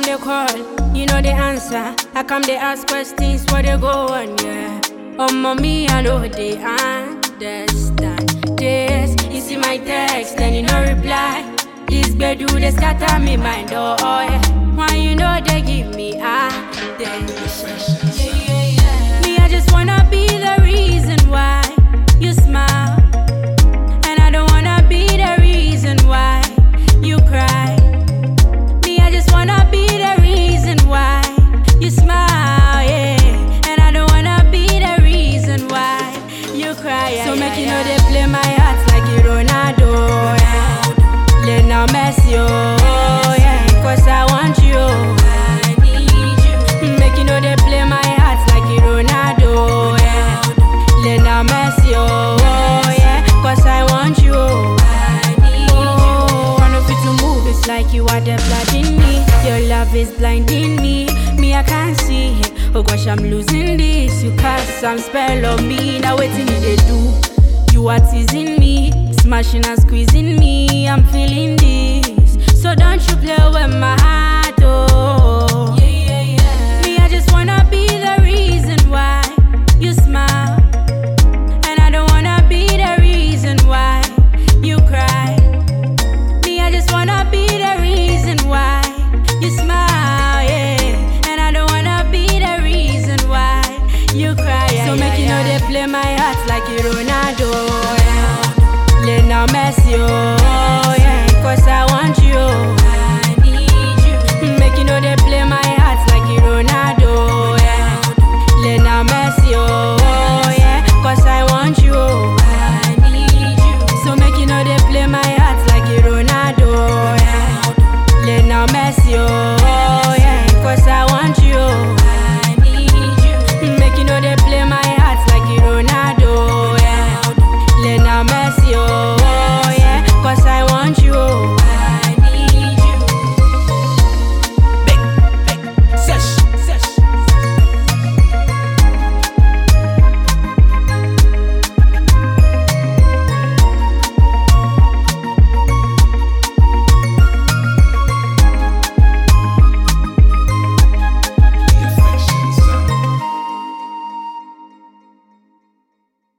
they call, you know the answer. I come they ask questions, what they go on, yeah. Oh mommy, I know they understand this. You see my text, then you no reply. This bedu they scatter me mind, oh yeah. Why you know they give me attention? Me, I just wanna be the reason why you smile, and I don't wanna be the reason why you cry. Me, I just wanna be the reason why you smile, yeah. And I don't wanna be the reason why you cry, yeah. So make you know they play my heart like you Ronaldo, yeah. Lionel Messi, oh yeah, cause I want you, I need you. Make you know they play my heart like you Ronaldo, yeah. Lionel Messi, oh yeah, cause I want you, I need you. I know fit to move, it's like you are the blood in me. Your love is blinding me, me I can't see it. Oh gosh, I'm losing this. You cast some spell on me, now waiting they do. You are teasing me, smashing and squeezing me, I'm feeling this. So don't you play with my heart, oh. Me, I just wanna be the reason why you smile, and I don't wanna be the reason why you cry. Me, I just wanna be the reason why you smile, yeah. And I don't wanna be the reason why you cry, yeah. So make you know they play my heart like you Ronaldo, yeah. Lionel Messi, oh yeah, cause I want you, I need you. Make you know they play my heart like you Ronaldo, yeah. Lionel Messi, oh